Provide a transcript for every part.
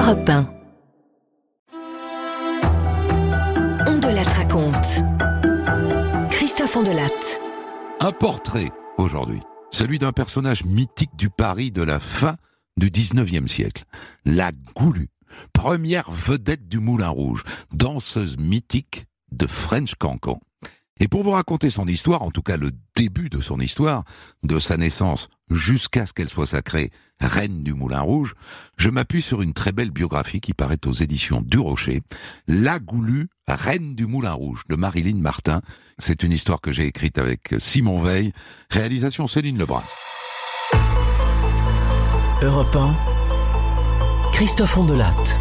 Europe 1. On de Latte raconte. Christophe Ondelatte. Un portrait aujourd'hui, celui d'un personnage mythique du Paris de la fin du 19e siècle. La Goulue, première vedette du Moulin Rouge, danseuse mythique de French Cancan. Et pour vous raconter son histoire, en tout cas le début de son histoire, de sa naissance jusqu'à ce qu'elle soit sacrée reine du Moulin Rouge, je m'appuie sur une très belle biographie qui paraît aux éditions du Rocher, La Goulue, reine du Moulin Rouge, de Marilyn Martin. C'est une histoire que j'ai écrite avec Simon Veil, réalisation Céline Lebrun. Europe 1, Christophe Ondelatte.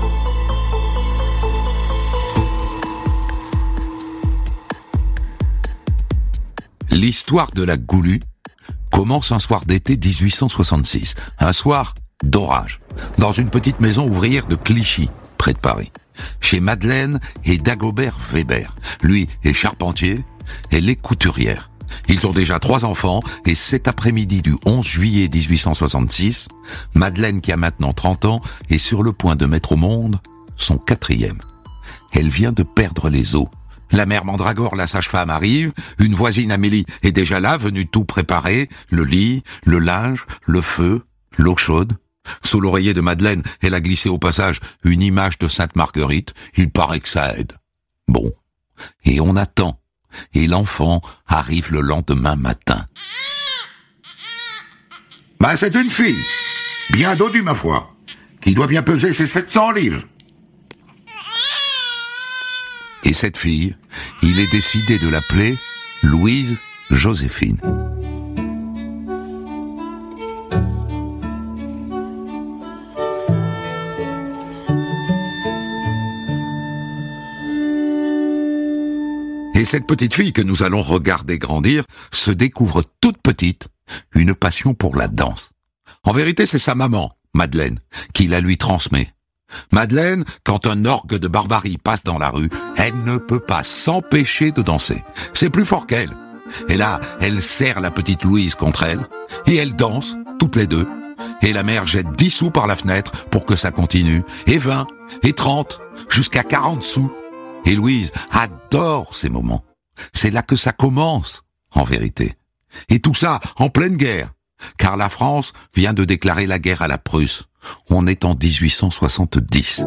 L'histoire de la Goulue commence un soir d'été 1866, un soir d'orage, dans une petite maison ouvrière de Clichy, près de Paris, chez Madeleine et Dagobert Weber. Lui est charpentier, elle est couturière. Ils ont déjà 3 enfants et cet après-midi du 11 juillet 1866, Madeleine, qui a maintenant 30 ans, est sur le point de mettre au monde son 4e. Elle vient de perdre les os. La mère Mandragore, la sage-femme, arrive, une voisine Amélie est déjà là, venue tout préparer, le lit, le linge, le feu, l'eau chaude. Sous l'oreiller de Madeleine, elle a glissé au passage une image de Sainte Marguerite, il paraît que ça aide. Bon, et on attend, et l'enfant arrive le lendemain matin. C'est une fille, bien dodue ma foi, qui doit bien peser ses 700 livres. Et cette fille, il est décidé de l'appeler Louise Joséphine. Et cette petite fille que nous allons regarder grandir se découvre toute petite une passion pour la danse. En vérité, c'est sa maman, Madeleine, qui la lui transmet. Madeleine, quand un orgue de barbarie passe dans la rue, elle ne peut pas s'empêcher de danser. C'est plus fort qu'elle. Et là, elle serre la petite Louise contre elle, et elles dansent, toutes les deux. Et la mère jette 10 sous par la fenêtre pour que ça continue, et 20, et 30, jusqu'à 40 sous. Et Louise adore ces moments. C'est là que ça commence, en vérité. Et tout ça en pleine guerre, car la France vient de déclarer la guerre à la Prusse. On est en 1870.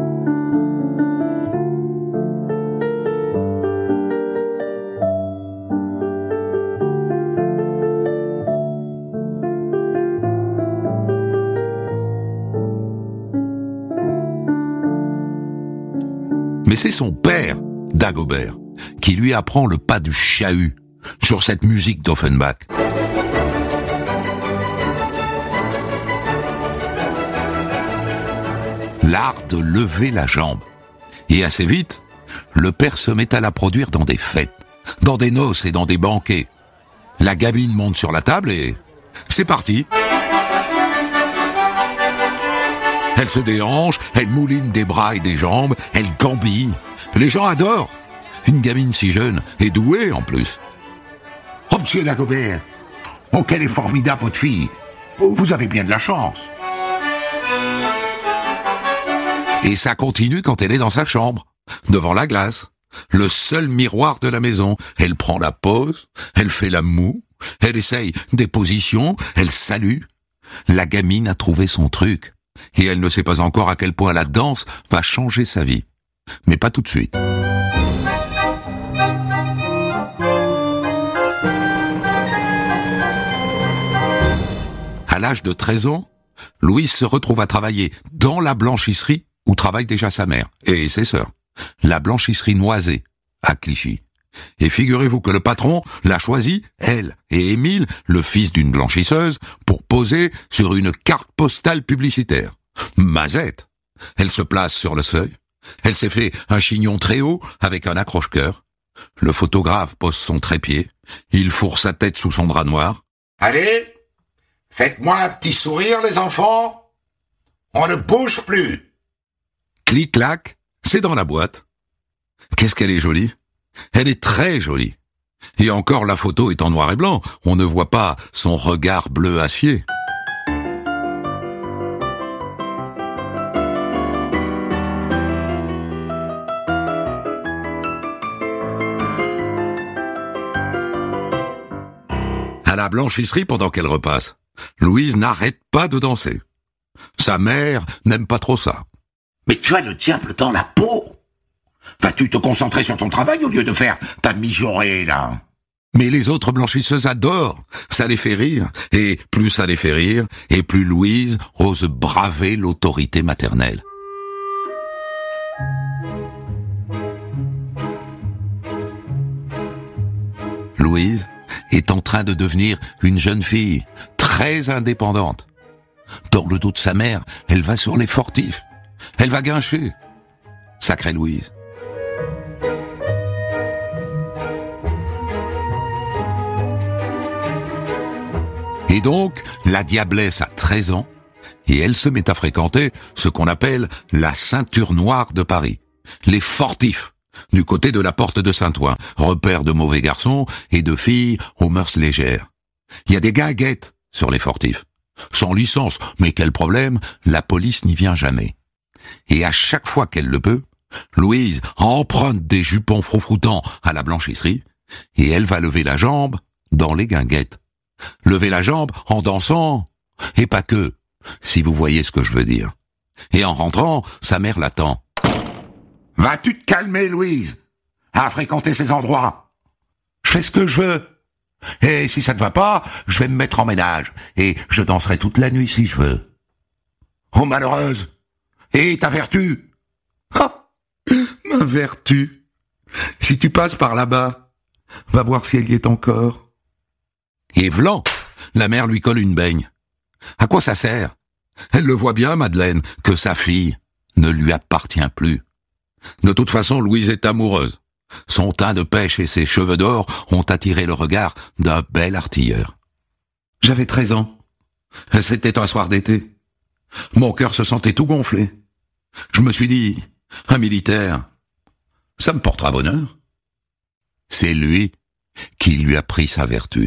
Mais c'est son père, Dagobert, qui lui apprend le pas du chahut sur cette musique d'Offenbach. L'art de lever la jambe. Et assez vite, le père se met à la produire dans des fêtes, dans des noces et dans des banquets. La gamine monte sur la table et c'est parti. Elle se déhanche, elle mouline des bras et des jambes, elle gambille. Les gens adorent. Une gamine si jeune et douée en plus. Oh, monsieur Dagobert, oh, quelle est formidable votre fille. Oh, vous avez bien de la chance. Et ça continue quand elle est dans sa chambre, devant la glace, le seul miroir de la maison. Elle prend la pose, elle fait la moue, elle essaye des positions, elle salue. La gamine a trouvé son truc, et elle ne sait pas encore à quel point la danse va changer sa vie. Mais pas tout de suite. À l'âge de 13 ans, Louise se retrouve à travailler dans la blanchisserie où travaille déjà sa mère et ses sœurs, la blanchisserie Noisée, à Clichy. Et figurez-vous que le patron l'a choisi, elle et Émile, le fils d'une blanchisseuse, pour poser sur une carte postale publicitaire. Mazette. Elle se place sur le seuil, elle s'est fait un chignon très haut avec un accroche-cœur. Le photographe pose son trépied, il fourre sa tête sous son drap noir. Allez, faites-moi un petit sourire les enfants, on ne bouge plus. Clic-clac, c'est dans la boîte. Qu'est-ce qu'elle est jolie. Elle est très jolie. Et encore, la photo est en noir et blanc. On ne voit pas son regard bleu acier. À la blanchisserie, pendant qu'elle repasse, Louise n'arrête pas de danser. Sa mère n'aime pas trop ça. Mais tu as le diable dans la peau. Vas-tu te concentrer sur ton travail au lieu de faire ta mijaurée, là? Mais les autres blanchisseuses adorent. Ça les fait rire. Et plus ça les fait rire, et plus Louise ose braver l'autorité maternelle. Louise est en train de devenir une jeune fille très indépendante. Dans le dos de sa mère, elle va sur les fortifs. Elle va guincher. Sacrée Louise. Et donc, la diablesse a 13 ans, et elle se met à fréquenter ce qu'on appelle la ceinture noire de Paris, les fortifs, du côté de la porte de Saint-Ouen, repère de mauvais garçons et de filles aux mœurs légères. Il y a des guinguettes sur les fortifs, sans licence, mais quel problème, la police n'y vient jamais. Et à chaque fois qu'elle le peut, Louise emprunte des jupons froufroutants à la blanchisserie, et elle va lever la jambe dans les guinguettes. Lever la jambe en dansant, et pas que, si vous voyez ce que je veux dire. Et en rentrant, sa mère l'attend. « Vas-tu te calmer, Louise, à fréquenter ces endroits? Je fais ce que je veux. Et si ça ne va pas, je vais me mettre en ménage, et je danserai toute la nuit si je veux. Oh, malheureuse! Et ta vertu? Ah, ma vertu! Si tu passes par là-bas, va voir si elle y est encore. » Et v'lan, la mère lui colle une baigne. À quoi ça sert? Elle le voit bien, Madeleine, que sa fille ne lui appartient plus. De toute façon, Louise est amoureuse. Son teint de pêche et ses cheveux d'or ont attiré le regard d'un bel artilleur. J'avais 13 ans. C'était un soir d'été. Mon cœur se sentait tout gonflé. Je me suis dit, un militaire, ça me portera bonheur. C'est lui qui lui a pris sa vertu.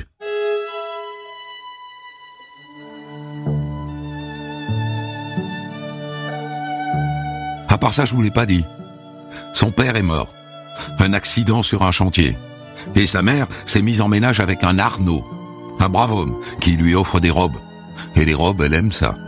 À part ça, je vous l'ai pas dit. Son père est mort. Un accident sur un chantier. Et sa mère s'est mise en ménage avec un Arnaud. Un brave homme qui lui offre des robes. Et les robes, elle aime ça.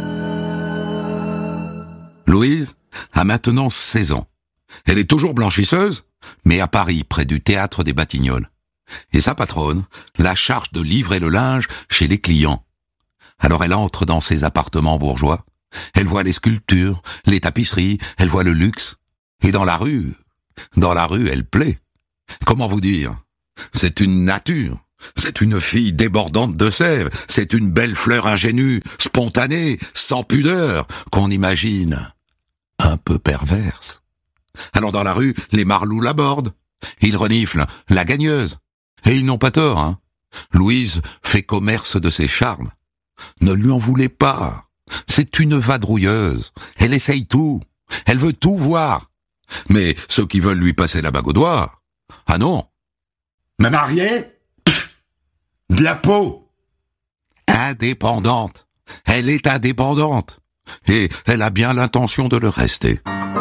Louise a maintenant 16 ans. Elle est toujours blanchisseuse, mais à Paris, près du théâtre des Batignolles. Et sa patronne la charge de livrer le linge chez les clients. Alors elle entre dans ses appartements bourgeois. Elle voit les sculptures, les tapisseries, elle voit le luxe. Et dans la rue, elle plaît. Comment vous dire? C'est une nature. C'est une fille débordante de sève. C'est une belle fleur ingénue, spontanée, sans pudeur, qu'on imagine un peu perverse. Alors dans la rue, les marlous l'abordent. Ils reniflent la gagneuse. Et ils n'ont pas tort, hein. Louise fait commerce de ses charmes. Ne lui en voulez pas. C'est une vadrouilleuse. Elle essaye tout. Elle veut tout voir. Mais ceux qui veulent lui passer la bague au doigt, ah non. Me marier? Pff, de la peau. Indépendante. Elle est indépendante. Et elle a bien l'intention de le rester.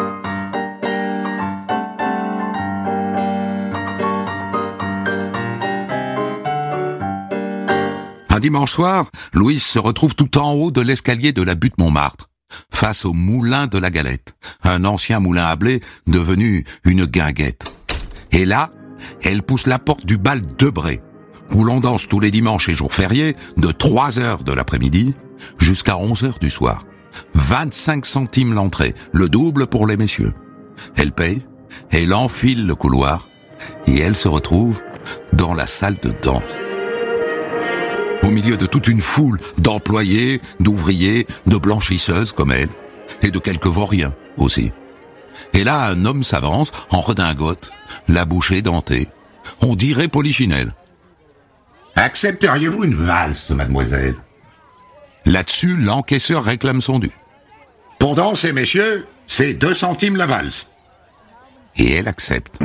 Un dimanche soir, Louise se retrouve tout en haut de l'escalier de la butte Montmartre, face au moulin de la Galette, un ancien moulin à blé devenu une guinguette. Et là, elle pousse la porte du bal Debré, où l'on danse tous les dimanches et jours fériés de 3h de l'après-midi jusqu'à 11h du soir. 25 centimes l'entrée, le double pour les messieurs. Elle paye, elle enfile le couloir et elle se retrouve dans la salle de danse. Au milieu de toute une foule d'employés, d'ouvriers, de blanchisseuses comme elle, et de quelques vauriens aussi. Et là, un homme s'avance en redingote, la bouche édentée. On dirait Polichinelle. Accepteriez-vous une valse, mademoiselle? Là-dessus, l'encaisseur réclame son dû. Pour danser, messieurs, c'est 2 centimes la valse. Et elle accepte.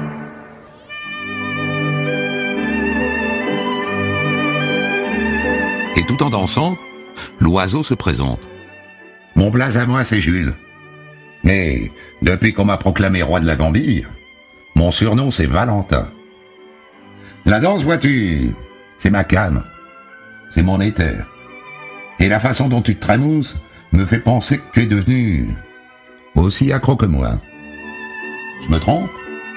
Et tout en dansant, l'oiseau se présente. Mon blaze à moi, c'est Jules. Mais depuis qu'on m'a proclamé roi de la Gambie, mon surnom, c'est Valentin. La danse, vois-tu, c'est ma canne. c'est mon éther. Et la façon dont tu te tramousses me fait penser que tu es devenu aussi accro que moi. Je me trompe?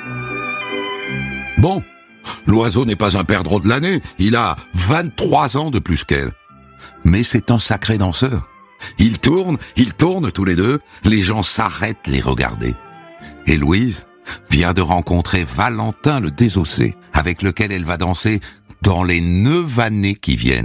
Bon, l'oiseau n'est pas un perdreau de l'année, il a 23 ans de plus qu'elle. Mais c'est un sacré danseur. Ils tournent tous les deux, les gens s'arrêtent les regarder. Et Louise vient de rencontrer Valentin le désossé, avec lequel elle va danser dans les 9 années qui viennent.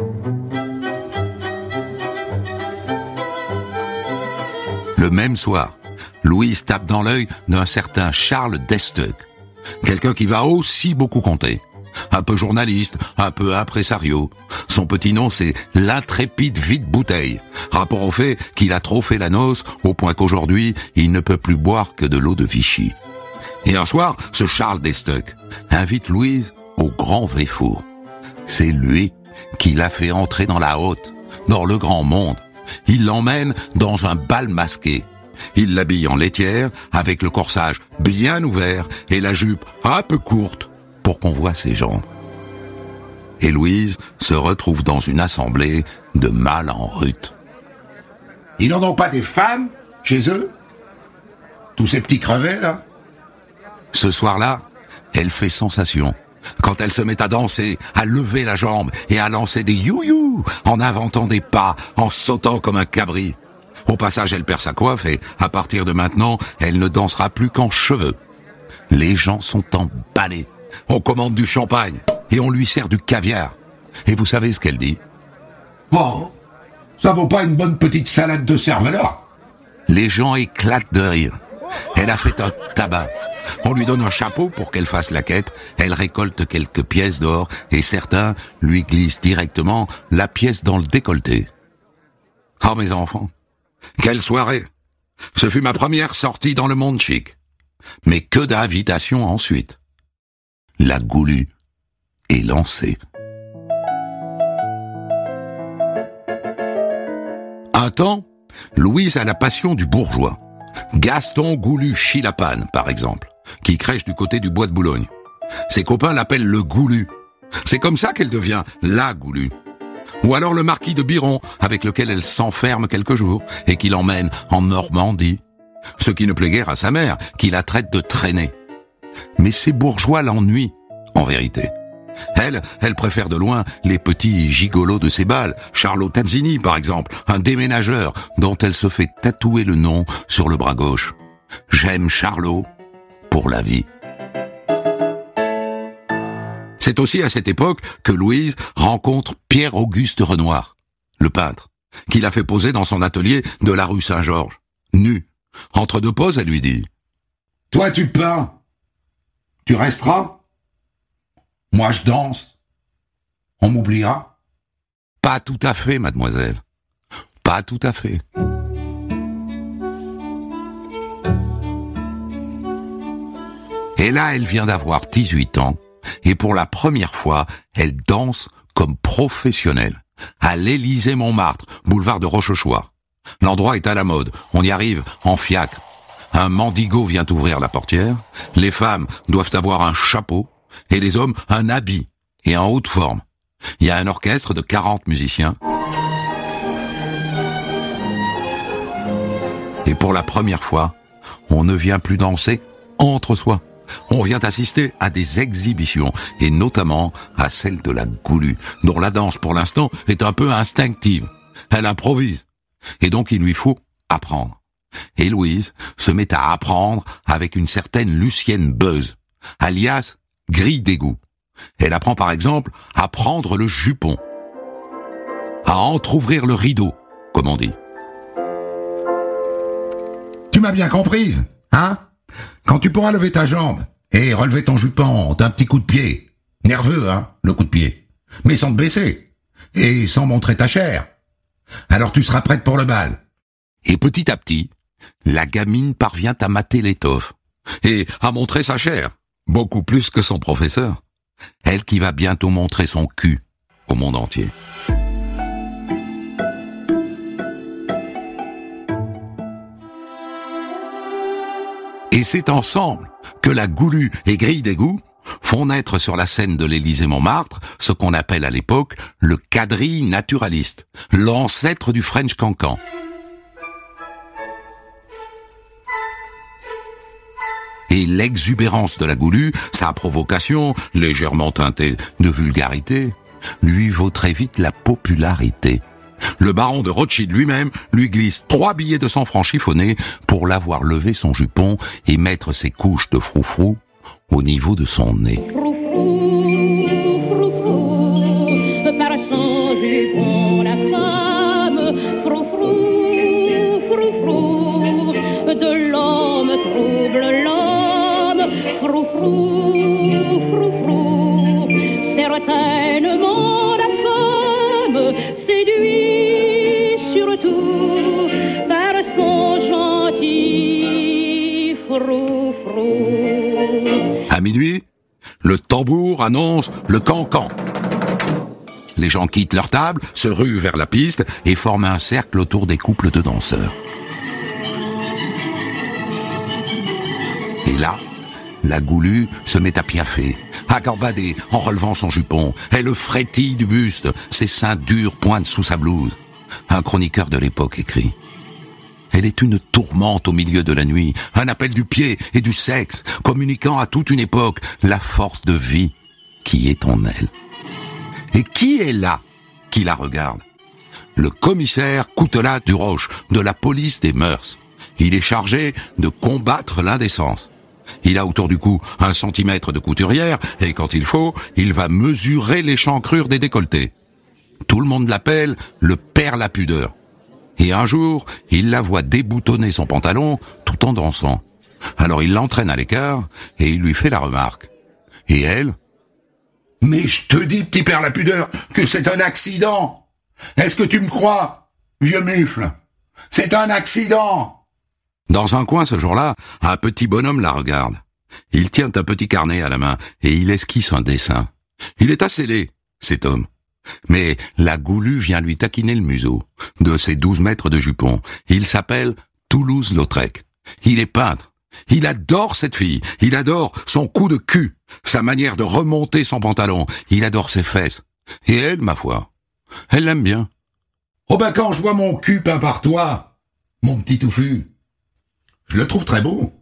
Le même soir, Louise tape dans l'œil d'un certain Charles Desteuc, quelqu'un qui va aussi beaucoup compter. Un peu journaliste, un peu impresario. Son petit nom, c'est l'intrépide vide-bouteille, rapport au fait qu'il a trop fait la noce, au point qu'aujourd'hui, il ne peut plus boire que de l'eau de Vichy. Et un soir, ce Charles Desteuc invite Louise au Grand Véfour. C'est lui qui l'a fait entrer dans la haute, dans le grand monde. Il l'emmène dans un bal masqué. Il l'habille en laitière, avec le corsage bien ouvert et la jupe un peu courte pour qu'on voit ses jambes. Et Louise se retrouve dans une assemblée de mâles en rut. Ils n'en ont pas des femmes chez eux? Tous ces petits crevets, là? Ce soir-là, elle fait sensation. Quand elle se met à danser, à lever la jambe et à lancer des you-you, en inventant des pas, en sautant comme un cabri. Au passage, elle perd sa coiffe et, à partir de maintenant, elle ne dansera plus qu'en cheveux. Les gens sont emballés. On commande du champagne et on lui sert du caviar. Et vous savez ce qu'elle dit? Oh, ça vaut pas une bonne petite salade de cervelas? Les gens éclatent de rire. Elle a fait un tabac. On lui donne un chapeau pour qu'elle fasse la quête, elle récolte quelques pièces d'or et certains lui glissent directement la pièce dans le décolleté. Oh mes enfants, quelle soirée! Ce fut ma première sortie dans le monde chic. Mais que d'invitations ensuite. La Goulue est lancée. Un temps, Louise a la passion du bourgeois. Gaston Goulu Chilapane, par exemple, qui crèche du côté du bois de Boulogne. Ses copains l'appellent le Goulu. C'est comme ça qu'elle devient la Goulue. Ou alors le marquis de Biron, avec lequel elle s'enferme quelques jours et qui l'emmène en Normandie. Ce qui ne plaît guère à sa mère, qui la traite de traînée. Mais ces bourgeois l'ennuient, en vérité. Elle préfère de loin les petits gigolos de ses bals, Charlot Tanzini par exemple, un déménageur dont elle se fait tatouer le nom sur le bras gauche. J'aime Charlot pour la vie. C'est aussi à cette époque que Louise rencontre Pierre-Auguste Renoir, le peintre, qui l'a fait poser dans son atelier de la rue Saint-Georges, nu. Entre deux pauses, elle lui dit « Toi tu peins, tu resteras? Moi je danse. On m'oubliera? » Pas tout à fait, mademoiselle. Pas tout à fait. Et là, elle vient d'avoir 18 ans, et pour la première fois, elle danse comme professionnelle, à l'Élysée-Montmartre, boulevard de Rochechouart. L'endroit est à la mode, on y arrive en fiacre. Un mendigo vient ouvrir la portière, les femmes doivent avoir un chapeau, et les hommes un habit, et en haute forme. Il y a un orchestre de 40 musiciens. Et pour la première fois, on ne vient plus danser entre soi. On vient assister à des exhibitions, et notamment à celle de la Goulue, dont la danse pour l'instant est un peu instinctive. Elle improvise, et donc il lui faut apprendre. Et Louise se met à apprendre avec une certaine Lucienne Beuze, alias Grille d'égout. Elle apprend par exemple à prendre le jupon, à entrouvrir le rideau, comme on dit. Tu m'as bien comprise, hein? Quand tu pourras lever ta jambe et relever ton jupon d'un petit coup de pied, nerveux, hein, le coup de pied, mais sans te baisser et sans montrer ta chair, alors tu seras prête pour le bal. Et petit à petit, la gamine parvient à mater l'étoffe et à montrer sa chair, beaucoup plus que son professeur. Elle qui va bientôt montrer son cul au monde entier. Et c'est ensemble que la Goulue et Grille d'égout font naître sur la scène de l'Élysée-Montmartre ce qu'on appelle à l'époque le quadrille naturaliste, l'ancêtre du French cancan. Et l'exubérance de la Goulue, sa provocation, légèrement teintée de vulgarité, lui vaut très vite la popularité. Le baron de Rothschild lui-même lui glisse 3 billets de 100 francs chiffonnés pour l'avoir levé son jupon et mettre ses couches de froufrou au niveau de son nez. Par son jupon la femme, froufrou, froufrou, de l'homme trouble l'homme, froufrou, froufrou, certainement la femme séduit surtout par son gentil froufrou. À minuit, le tambour annonce le cancan. Les gens quittent leur table, se ruent vers la piste et forment un cercle autour des couples de danseurs. Et là, la Goulue se met à piaffer, à gambader en relevant son jupon. Elle frétille du buste, ses seins durs pointent sous sa blouse. Un chroniqueur de l'époque écrit: elle est une tourmente au milieu de la nuit, un appel du pied et du sexe, communiquant à toute une époque la force de vie qui est en elle. Et qui est là qui la regarde? Le commissaire Coutelas du Roche, de la police des mœurs. Il est chargé de combattre l'indécence. Il a autour du cou 1 centimètre de couturière, et quand il faut, il va mesurer l'échancrure des décolletés. Tout le monde l'appelle le père la pudeur. Et un jour, il la voit déboutonner son pantalon tout en dansant. Alors il l'entraîne à l'écart, et il lui fait la remarque. Et elle? Mais je te dis, petit père la pudeur, que c'est un accident. Est-ce que tu me crois, vieux mufle? C'est un accident. Dans un coin ce jour-là, un petit bonhomme la regarde. Il tient un petit carnet à la main et il esquisse un dessin. Il est assez laid, cet homme. Mais la Goulue vient lui taquiner le museau de ses 12 mètres de jupon. Il s'appelle Toulouse-Lautrec. Il est peintre. Il adore cette fille. Il adore son coup de cul, sa manière de remonter son pantalon. Il adore ses fesses. Et elle, ma foi, elle l'aime bien. Oh ben quand je vois mon cul peint par toi, mon petit touffu, je le trouve très beau.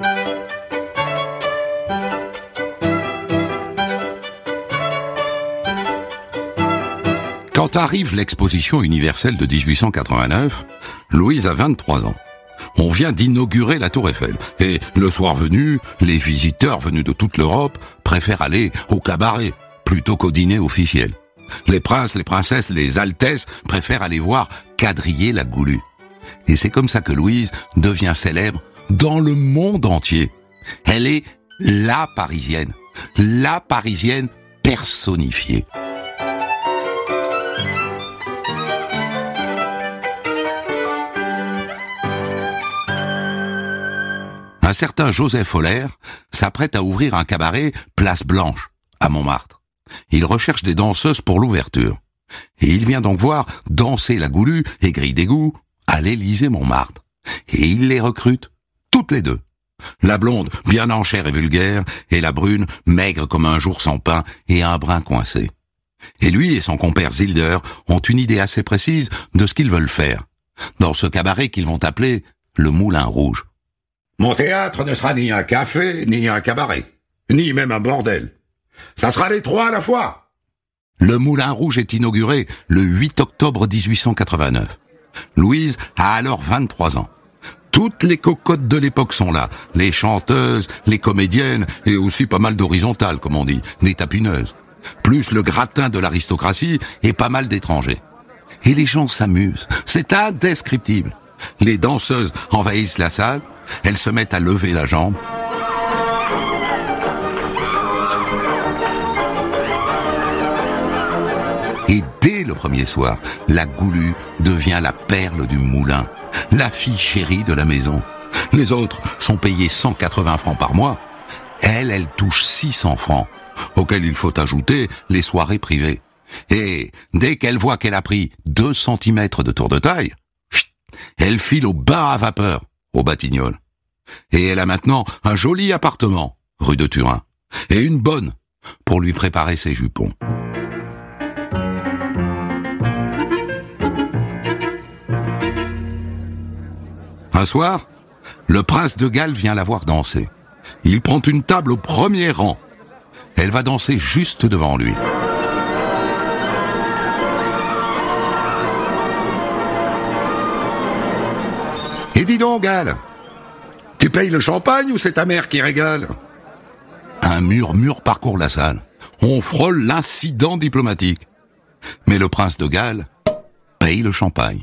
Quand arrive l'exposition universelle de 1889, Louise a 23 ans. On vient d'inaugurer la Tour Eiffel. Et le soir venu, les visiteurs venus de toute l'Europe préfèrent aller au cabaret plutôt qu'au dîner officiel. Les princes, les princesses, les altesses préfèrent aller voir quadriller la Goulue. Et c'est comme ça que Louise devient célèbre dans le monde entier. Elle est la Parisienne personnifiée. Un certain Joseph Euler s'apprête à ouvrir un cabaret Place Blanche, à Montmartre. Il recherche des danseuses pour l'ouverture. Et il vient donc voir danser la Goulue, aigrie d'égout, à l'Élysée-Montmartre. Et il les recrute, toutes les deux. La blonde, bien en chair et vulgaire, et la brune, maigre comme un jour sans pain et un brin coincé. Et lui et son compère Zilder ont une idée assez précise de ce qu'ils veulent faire, dans ce cabaret qu'ils vont appeler le Moulin Rouge. Mon théâtre ne sera ni un café, ni un cabaret, ni même un bordel. Ça sera les trois à la fois. Le Moulin Rouge est inauguré le 8 octobre 1889. Louise a alors 23 ans. Toutes les cocottes de l'époque sont là. Les chanteuses, les comédiennes, et aussi pas mal d'horizontales, comme on dit, des tapineuses. Plus le gratin de l'aristocratie et pas mal d'étrangers. Et les gens s'amusent. C'est indescriptible. Les danseuses envahissent la salle. Elles se mettent à lever la jambe. Et dès le premier soir, la Goulue devient la perle du moulin, la fille chérie de la maison. Les autres sont payés 180 francs par mois. Elle touche 600 francs, auxquels il faut ajouter les soirées privées. Et dès qu'elle voit qu'elle a pris 2 centimètres de tour de taille, elle file au bain à vapeur, au Batignolles. Et elle a maintenant un joli appartement, rue de Turin, et une bonne, pour lui préparer ses jupons. Un soir, le prince de Galles vient la voir danser. Il prend une table au premier rang. Elle va danser juste devant lui. Et dis donc, Galles, tu payes le champagne ou c'est ta mère qui régale? Un murmure parcourt la salle. On frôle l'incident diplomatique. Mais le prince de Galles paye le champagne.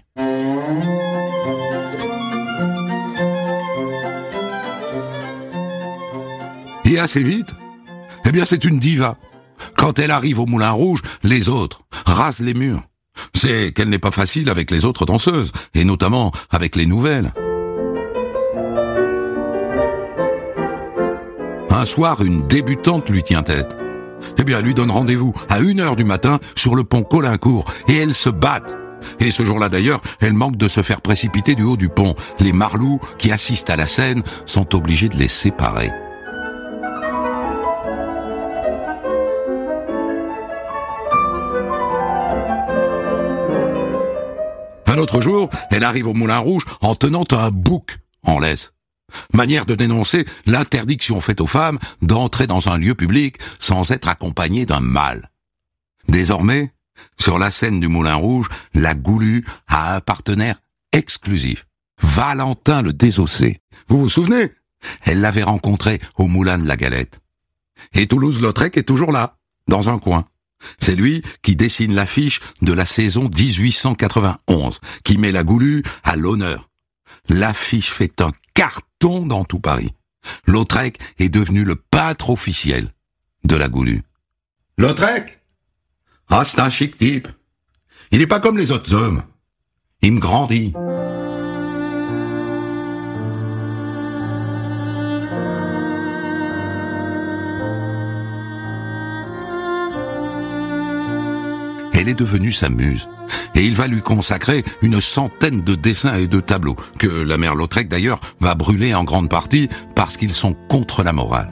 Et assez vite, eh bien c'est une diva. Quand elle arrive au Moulin Rouge, les autres rasent les murs. C'est qu'elle n'est pas facile avec les autres danseuses, et notamment avec les nouvelles. Un soir, une débutante lui tient tête. Eh bien, elle lui donne rendez-vous à 1h du matin sur le pont Caulaincourt, et elles se battent. Et ce jour-là d'ailleurs, elle manque de se faire précipiter du haut du pont. Les marlous qui assistent à la scène sont obligés de les séparer. Un autre jour, elle arrive au Moulin Rouge en tenant un bouc en laisse. Manière de dénoncer l'interdiction faite aux femmes d'entrer dans un lieu public sans être accompagnées d'un mâle. Désormais, sur la scène du Moulin Rouge, la Goulue a un partenaire exclusif, Valentin le Désossé. Vous vous souvenez? Elle l'avait rencontré au Moulin de la Galette. Et Toulouse-Lautrec est toujours là, dans un coin. C'est lui qui dessine l'affiche de la saison 1891, qui met la Goulue à l'honneur. L'affiche fait un carton dans tout Paris. Lautrec est devenu le peintre officiel de la Goulue. Lautrec? Ah, c'est un chic type. Il n'est pas comme les autres hommes. Il me grandit. Elle est devenue sa muse, et il va lui consacrer une centaine de dessins et de tableaux, que la mère Lautrec d'ailleurs va brûler en grande partie parce qu'ils sont contre la morale.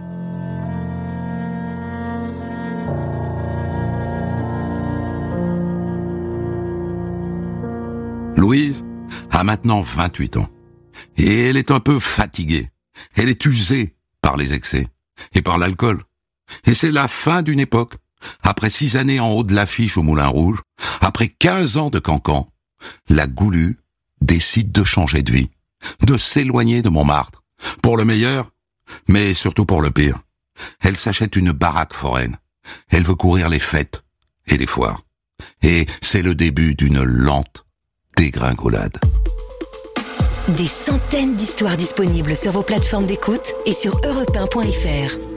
Louise a maintenant 28 ans, et elle est un peu fatiguée. Elle est usée par les excès, et par l'alcool. Et c'est la fin d'une époque. Après 6 années en haut de l'affiche au Moulin Rouge, après 15 ans de cancan, la Goulue décide de changer de vie, de s'éloigner de Montmartre, pour le meilleur, mais surtout pour le pire. Elle s'achète une baraque foraine. Elle veut courir les fêtes et les foires. Et c'est le début d'une lente dégringolade. Des centaines d'histoires disponibles sur vos plateformes d'écoute et sur europe1.fr.